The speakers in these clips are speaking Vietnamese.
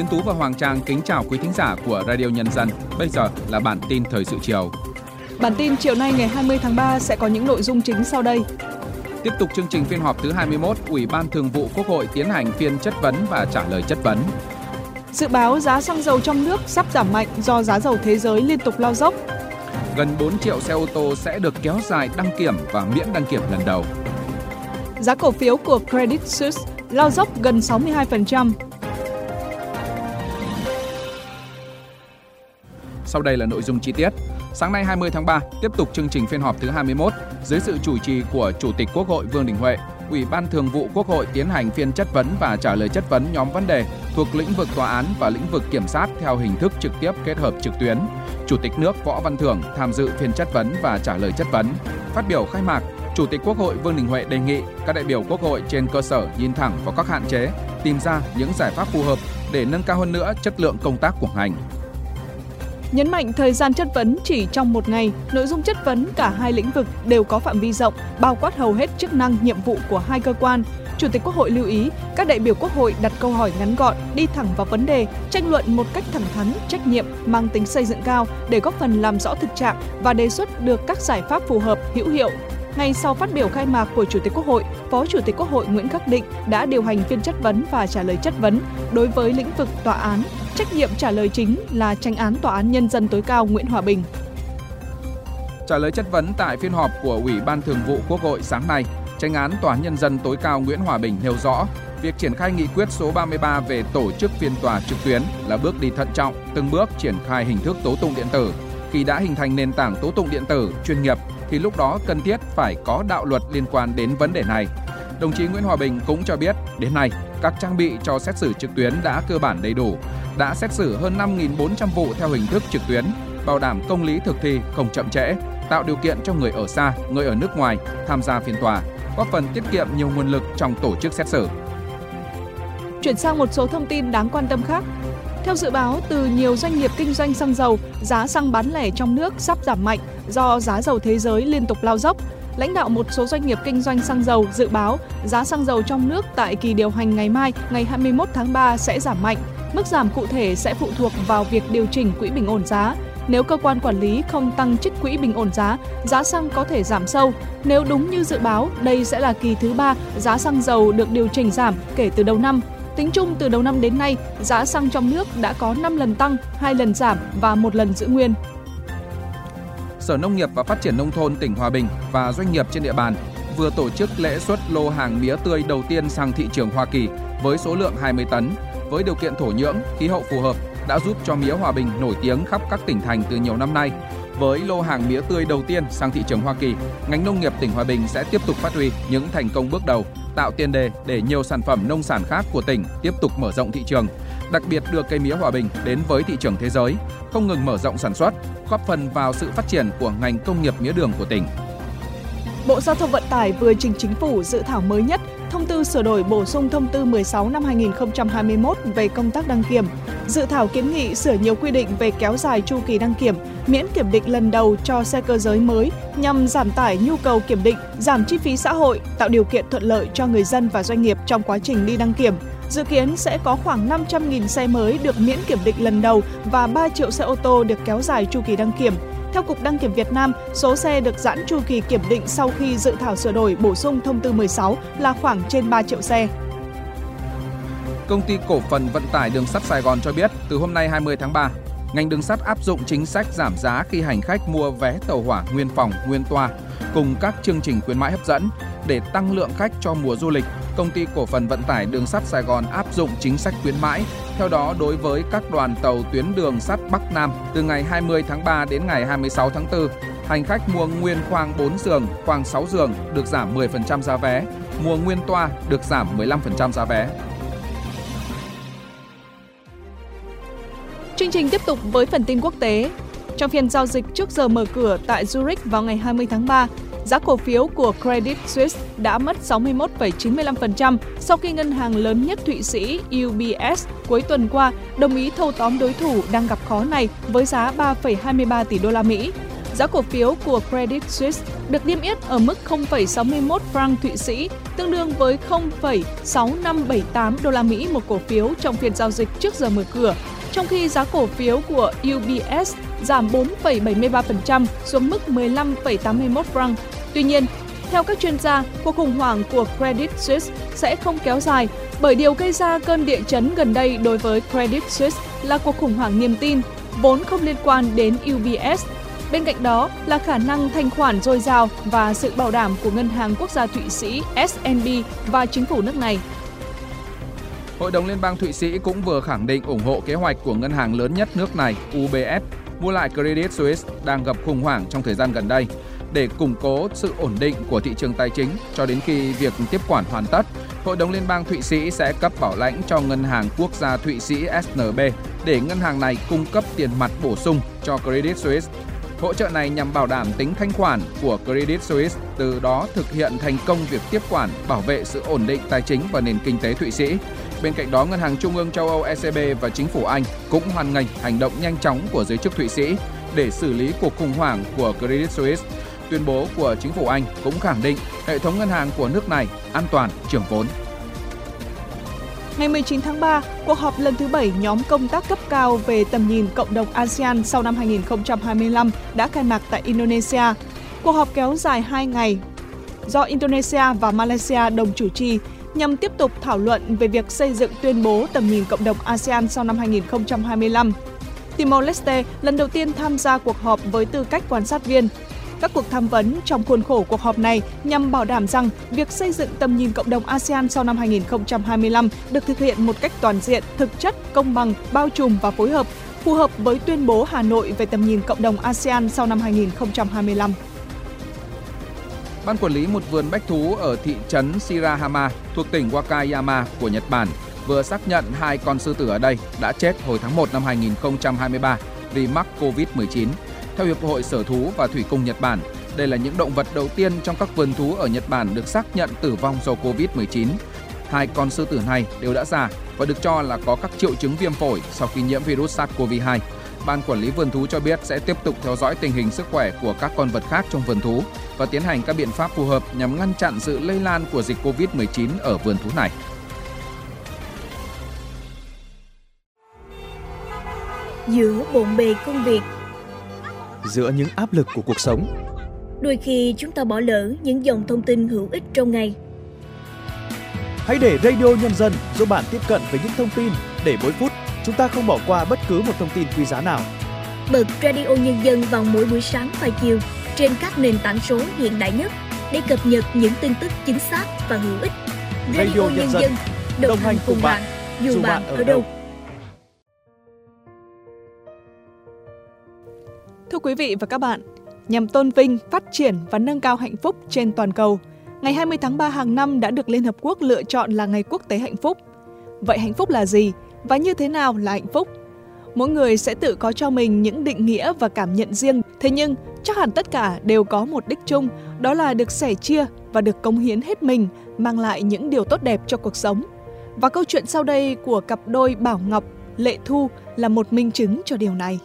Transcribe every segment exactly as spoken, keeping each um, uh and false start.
Tiến Tú và Hoàng Trang kính chào quý thính giả của Radio Nhân dân. Bây giờ là bản tin thời sự chiều. Bản tin chiều nay ngày hai mươi tháng ba sẽ có những nội dung chính sau đây. Tiếp tục chương trình phiên họp thứ hai mươi mốt, Ủy ban Thường vụ Quốc hội tiến hành phiên chất vấn và trả lời chất vấn. Dự báo giá xăng dầu trong nước sắp giảm mạnh do giá dầu thế giới liên tục lao dốc. Gần bốn triệu xe ô tô sẽ được kéo dài đăng kiểm và miễn đăng kiểm lần đầu. Giá cổ phiếu của Credit Suisse lao dốc gần sáu mươi hai phần trăm. Sau đây là nội dung chi tiết. Sáng nay hai mươi tháng ba, tiếp tục chương trình phiên họp thứ hai mươi mốt, dưới sự chủ trì của Chủ tịch Quốc hội Vương Đình Huệ, Ủy ban Thường vụ Quốc hội tiến hành phiên chất vấn và trả lời chất vấn nhóm vấn đề thuộc lĩnh vực tòa án và lĩnh vực kiểm sát theo hình thức trực tiếp kết hợp trực tuyến. Chủ tịch nước Võ Văn Thưởng tham dự phiên chất vấn và trả lời chất vấn. Phát biểu khai mạc, Chủ tịch Quốc hội Vương Đình Huệ đề nghị các đại biểu Quốc hội trên cơ sở nhìn thẳng vào các hạn chế, tìm ra những giải pháp phù hợp để nâng cao hơn nữa chất lượng công tác của ngành. Nhấn mạnh thời gian chất vấn chỉ trong một ngày, nội dung chất vấn cả hai lĩnh vực đều có phạm vi rộng, bao quát hầu hết chức năng, nhiệm vụ của hai cơ quan. Chủ tịch Quốc hội lưu ý, các đại biểu Quốc hội đặt câu hỏi ngắn gọn, đi thẳng vào vấn đề, tranh luận một cách thẳng thắn, trách nhiệm, mang tính xây dựng cao để góp phần làm rõ thực trạng và đề xuất được các giải pháp phù hợp, hữu hiệu. Ngay sau phát biểu khai mạc của Chủ tịch Quốc hội, Phó Chủ tịch Quốc hội Nguyễn Khắc Định đã điều hành phiên chất vấn và trả lời chất vấn đối với lĩnh vực tòa án. Trách nhiệm trả lời chính là Chánh án Tòa án Nhân dân tối cao Nguyễn Hòa Bình. Trả lời chất vấn tại phiên họp của Ủy ban Thường vụ Quốc hội sáng nay, Chánh án Tòa án Nhân dân tối cao Nguyễn Hòa Bình nêu rõ, việc triển khai nghị quyết số ba mươi ba về tổ chức phiên tòa trực tuyến là bước đi thận trọng, từng bước triển khai hình thức tố tụng điện tử. Khi đã hình thành nền tảng tố tụng điện tử chuyên nghiệp, thì lúc đó cần thiết phải có đạo luật liên quan đến vấn đề này. Đồng chí Nguyễn Hòa Bình cũng cho biết, đến nay, các trang bị cho xét xử trực tuyến đã cơ bản đầy đủ, đã xét xử hơn năm nghìn bốn trăm vụ theo hình thức trực tuyến, bảo đảm công lý thực thi, không chậm trễ, tạo điều kiện cho người ở xa, người ở nước ngoài tham gia phiên tòa, góp phần tiết kiệm nhiều nguồn lực trong tổ chức xét xử. Chuyển sang một số thông tin đáng quan tâm khác. Theo dự báo từ nhiều doanh nghiệp kinh doanh xăng dầu, giá xăng bán lẻ trong nước sắp giảm mạnh do giá dầu thế giới liên tục lao dốc. Lãnh đạo một số doanh nghiệp kinh doanh xăng dầu dự báo giá xăng dầu trong nước tại kỳ điều hành ngày mai, ngày hai mươi mốt tháng ba sẽ giảm mạnh. Mức giảm cụ thể sẽ phụ thuộc vào việc điều chỉnh quỹ bình ổn giá. Nếu cơ quan quản lý không tăng trích quỹ bình ổn giá, giá xăng có thể giảm sâu. Nếu đúng như dự báo, đây sẽ là kỳ thứ ba giá xăng dầu được điều chỉnh giảm kể từ đầu năm. Tính chung từ đầu năm đến nay, giá xăng trong nước đã có năm lần tăng, hai lần giảm và một lần giữ nguyên. Sở Nông nghiệp và Phát triển Nông thôn tỉnh Hòa Bình và doanh nghiệp trên địa bàn vừa tổ chức lễ xuất lô hàng mía tươi đầu tiên sang thị trường Hoa Kỳ với số lượng hai mươi tấn. Với điều kiện thổ nhưỡng, khí hậu phù hợp đã giúp cho mía Hòa Bình nổi tiếng khắp các tỉnh thành từ nhiều năm nay. Với lô hàng mía tươi đầu tiên sang thị trường Hoa Kỳ, ngành nông nghiệp tỉnh Hòa Bình sẽ tiếp tục phát huy những thành công bước đầu, tạo tiền đề để nhiều sản phẩm nông sản khác của tỉnh tiếp tục mở rộng thị trường, đặc biệt đưa cây mía Hòa Bình đến với thị trường thế giới, không ngừng mở rộng sản xuất, góp phần vào sự phát triển của ngành công nghiệp mía đường của tỉnh. Bộ Giao thông Vận tải vừa trình Chính phủ dự thảo mới nhất thông tư sửa đổi bổ sung thông tư mười sáu năm hai nghìn không trăm hai mươi mốt về công tác đăng kiểm. Dự thảo kiến nghị sửa nhiều quy định về kéo dài chu kỳ đăng kiểm, miễn kiểm định lần đầu cho xe cơ giới mới nhằm giảm tải nhu cầu kiểm định, giảm chi phí xã hội, tạo điều kiện thuận lợi cho người dân và doanh nghiệp trong quá trình đi đăng kiểm. Dự kiến sẽ có khoảng năm trăm nghìn xe mới được miễn kiểm định lần đầu và ba triệu xe ô tô được kéo dài chu kỳ đăng kiểm. Theo Cục Đăng kiểm Việt Nam, số xe được giãn chu kỳ kiểm định sau khi dự thảo sửa đổi bổ sung thông tư mười sáu là khoảng trên ba triệu xe. Công ty Cổ phần Vận tải Đường sắt Sài Gòn cho biết, từ hôm nay hai mươi tháng ba, ngành đường sắt áp dụng chính sách giảm giá khi hành khách mua vé tàu hỏa nguyên phòng, nguyên toa, cùng các chương trình khuyến mãi hấp dẫn. Để tăng lượng khách cho mùa du lịch, Công ty Cổ phần Vận tải Đường sắt Sài Gòn áp dụng chính sách khuyến mãi. Theo đó, đối với các đoàn tàu tuyến đường sắt Bắc Nam từ ngày hai mươi tháng ba đến ngày hai mươi sáu tháng tư, hành khách mua nguyên khoang bốn giường, khoang sáu giường được giảm mười phần trăm giá vé, mua nguyên toa được giảm mười lăm phần trăm giá vé. Chương trình tiếp tục với phần tin quốc tế. Trong phiên giao dịch trước giờ mở cửa tại Zurich vào ngày hai mươi tháng ba, giá cổ phiếu của Credit Suisse đã mất sáu mươi mốt phẩy chín mươi lăm phần trăm sau khi ngân hàng lớn nhất Thụy Sĩ U B S cuối tuần qua đồng ý thâu tóm đối thủ đang gặp khó này với giá ba phẩy hai mươi ba tỷ đô la Mỹ. Giá cổ phiếu của Credit Suisse được niêm yết ở mức không phẩy sáu mươi mốt franc Thụy Sĩ, tương đương với không phẩy sáu năm bảy tám đô la Mỹ một cổ phiếu trong phiên giao dịch trước giờ mở cửa, trong khi giá cổ phiếu của u bê ét giảm bốn phẩy bảy mươi ba phần trăm xuống mức mười lăm phẩy tám mươi mốt franc. Tuy nhiên, theo các chuyên gia, cuộc khủng hoảng của Credit Suisse sẽ không kéo dài bởi điều gây ra cơn địa chấn gần đây đối với Credit Suisse là cuộc khủng hoảng niềm tin, vốn không liên quan đến u bê ét. Bên cạnh đó là khả năng thanh khoản dồi dào và sự bảo đảm của Ngân hàng Quốc gia Thụy Sĩ ét en bê và chính phủ nước này. Hội đồng Liên bang Thụy Sĩ cũng vừa khẳng định ủng hộ kế hoạch của ngân hàng lớn nhất nước này, u bê ét, mua lại Credit Suisse đang gặp khủng hoảng trong thời gian gần đây. Để củng cố sự ổn định của thị trường tài chính cho đến khi việc tiếp quản hoàn tất, Hội đồng Liên bang Thụy Sĩ sẽ cấp bảo lãnh cho Ngân hàng Quốc gia Thụy Sĩ ét en bê để ngân hàng này cung cấp tiền mặt bổ sung cho Credit Suisse. Hỗ trợ này nhằm bảo đảm tính thanh khoản của Credit Suisse, từ đó thực hiện thành công việc tiếp quản, bảo vệ sự ổn định tài chính và nền kinh tế Thụy Sĩ. Bên cạnh đó, Ngân hàng Trung ương châu Âu e xê bê và chính phủ Anh cũng hoan nghênh hành động nhanh chóng của giới chức Thụy Sĩ để xử lý cuộc khủng hoảng của Credit Suisse. Tuyên bố của chính phủ Anh cũng khẳng định hệ thống ngân hàng của nước này an toàn trưởng vốn. Ngày mười chín tháng ba, cuộc họp lần thứ bảy nhóm công tác cấp cao về tầm nhìn cộng đồng a sê an sau năm hai nghìn không trăm hai mươi lăm đã khai mạc tại Indonesia. Cuộc họp kéo dài hai ngày do Indonesia và Malaysia đồng chủ trì nhằm tiếp tục thảo luận về việc xây dựng tuyên bố tầm nhìn cộng đồng a sê an sau năm hai nghìn không trăm hai mươi lăm. Timor-Leste lần đầu tiên tham gia cuộc họp với tư cách quan sát viên. Các cuộc tham vấn trong khuôn khổ cuộc họp này nhằm bảo đảm rằng việc xây dựng tầm nhìn cộng đồng a sê an sau năm hai nghìn không trăm hai mươi lăm được thực hiện một cách toàn diện, thực chất, công bằng, bao trùm và phối hợp, phù hợp với tuyên bố Hà Nội về tầm nhìn cộng đồng a sê an sau năm hai nghìn không trăm hai mươi lăm. Ban quản lý một vườn bách thú ở thị trấn Shirahama thuộc tỉnh Wakayama của Nhật Bản vừa xác nhận hai con sư tử ở đây đã chết hồi tháng một năm hai nghìn không trăm hai mươi ba vì mắc covid mười chín. Theo Hiệp hội Sở thú và Thủy cung Nhật Bản, đây là những động vật đầu tiên trong các vườn thú ở Nhật Bản được xác nhận tử vong do covid mười chín. Hai con sư tử này đều đã già và được cho là có các triệu chứng viêm phổi sau khi nhiễm virus SARS-xê o vê hai. Ban quản lý vườn thú cho biết sẽ tiếp tục theo dõi tình hình sức khỏe của các con vật khác trong vườn thú và tiến hành các biện pháp phù hợp nhằm ngăn chặn sự lây lan của dịch covid mười chín ở vườn thú này. Giữa bộn bề công việc, giữa những áp lực của cuộc sống, đôi khi chúng ta bỏ lỡ những dòng thông tin hữu ích trong ngày. Hãy để Radio Nhân dân giúp bạn tiếp cận với những thông tin để mỗi phút chúng ta không bỏ qua bất cứ một thông tin quý giá nào. Bật Radio Nhân dân vào mỗi buổi sáng và chiều trên các nền tảng số hiện đại nhất để cập nhật những tin tức chính xác và hữu ích. Radio, Radio Nhân, Nhân dân, dân đồng, đồng hành cùng bạn, bạn dù bạn ở đâu. Thưa quý vị và các bạn, nhằm tôn vinh, phát triển và nâng cao hạnh phúc trên toàn cầu, ngày hai mươi tháng ba hàng năm đã được Liên Hợp Quốc lựa chọn là Ngày Quốc tế Hạnh phúc. Vậy hạnh phúc là gì? Và như thế nào là hạnh phúc? Mỗi người sẽ tự có cho mình những định nghĩa và cảm nhận riêng, thế nhưng chắc hẳn tất cả đều có một đích chung, đó là được sẻ chia và được cống hiến hết mình, mang lại những điều tốt đẹp cho cuộc sống. Và câu chuyện sau đây của cặp đôi Bảo Ngọc, Lệ Thu là một minh chứng cho điều này.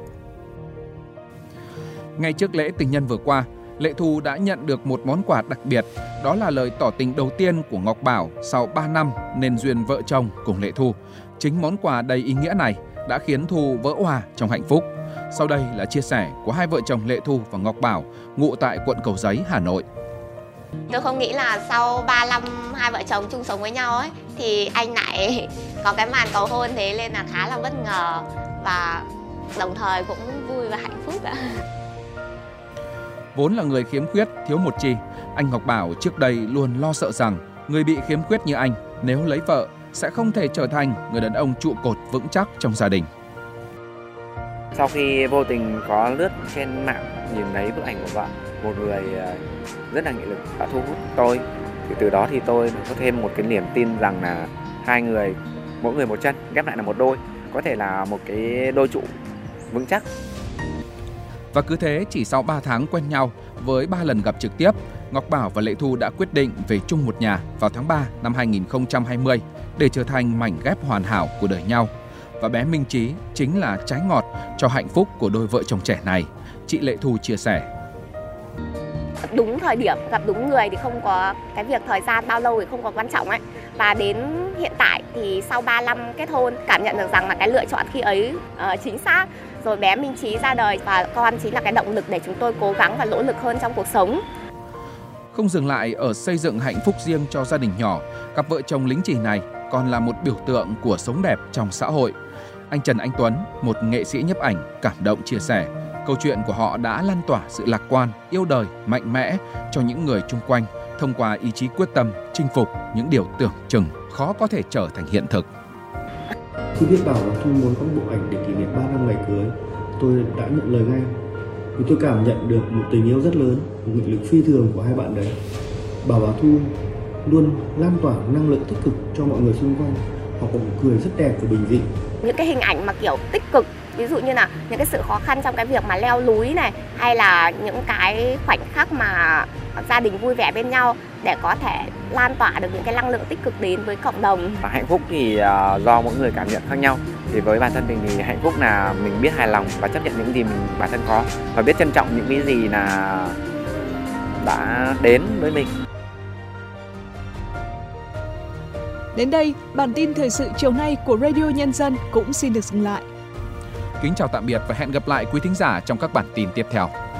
Ngay trước lễ tình nhân vừa qua, Lệ Thu đã nhận được một món quà đặc biệt, đó là lời tỏ tình đầu tiên của Ngọc Bảo sau ba năm nên duyên vợ chồng cùng Lệ Thu. Chính món quà đầy ý nghĩa này đã khiến Thu vỡ òa trong hạnh phúc. Sau đây là chia sẻ của hai vợ chồng Lệ Thu và Ngọc Bảo, ngụ tại quận Cầu Giấy, Hà Nội. Tôi không nghĩ là sau ba năm hai vợ chồng chung sống với nhau ấy thì anh lại có cái màn cầu hôn, thế nên là khá là bất ngờ và đồng thời cũng vui và hạnh phúc ạ. Vốn là người khiếm khuyết, thiếu một chi, anh Ngọc Bảo trước đây luôn lo sợ rằng người bị khiếm khuyết như anh nếu lấy vợ sẽ không thể trở thành người đàn ông trụ cột vững chắc trong gia đình. Sau khi vô tình có lướt trên mạng nhìn thấy bức ảnh của vợ, một người rất là nghị lực đã thu hút tôi, thì từ đó thì tôi có thêm một cái niềm tin rằng là hai người, mỗi người một chân ghép lại là một đôi, có thể là một cái đôi trụ vững chắc. Và cứ thế chỉ sau ba tháng quen nhau, với ba lần gặp trực tiếp, Ngọc Bảo và Lệ Thu đã quyết định về chung một nhà vào tháng ba năm hai nghìn không trăm hai mươi để trở thành mảnh ghép hoàn hảo của đời nhau. Và bé Minh Trí chính là trái ngọt cho hạnh phúc của đôi vợ chồng trẻ này. chị Lệ Thu chia sẻ. Đúng thời điểm, gặp đúng người thì không có cái việc thời gian bao lâu thì không có quan trọng ấy. Và đến hiện tại thì sau ba năm kết hôn, cảm nhận được rằng là cái lựa chọn khi ấy uh, chính xác. Rồi bé Minh Trí ra đời và con chính là cái động lực để chúng tôi cố gắng và nỗ lực hơn trong cuộc sống. Không dừng lại ở xây dựng hạnh phúc riêng cho gia đình nhỏ, cặp vợ chồng lính Chì này còn là một biểu tượng của sống đẹp trong xã hội. Anh Trần Anh Tuấn, một nghệ sĩ nhiếp ảnh, cảm động chia sẻ, câu chuyện của họ đã lan tỏa sự lạc quan, yêu đời, mạnh mẽ cho những người chung quanh thông qua ý chí quyết tâm chinh phục những điều tưởng chừng khó có thể trở thành hiện thực. Khi biết Bảo và Thu muốn có bộ ảnh để kỷ niệm ba năm ngày cưới, tôi đã nhận lời ngay. Vì tôi cảm nhận được một tình yêu rất lớn, một nghị lực phi thường của hai bạn đấy. Bảo và Thu luôn lan tỏa năng lượng tích cực cho mọi người xung quanh. Họ có một cười rất đẹp và bình dị. Những cái hình ảnh mà kiểu tích cực, ví dụ như là những cái sự khó khăn trong cái việc mà leo núi này, hay là những cái khoảnh khắc mà gia đình vui vẻ bên nhau để có thể lan tỏa được những cái năng lượng tích cực đến với cộng đồng. Hạnh phúc thì uh, do mỗi người cảm nhận khác nhau. Thì với bản thân mình thì hạnh phúc là mình biết hài lòng và chấp nhận những gì mình bản thân có, và biết trân trọng những cái gì là đã đến với mình. Đến đây, bản tin thời sự chiều nay của Radio Nhân dân cũng xin được dừng lại. Kính chào tạm biệt và hẹn gặp lại quý thính giả trong các bản tin tiếp theo.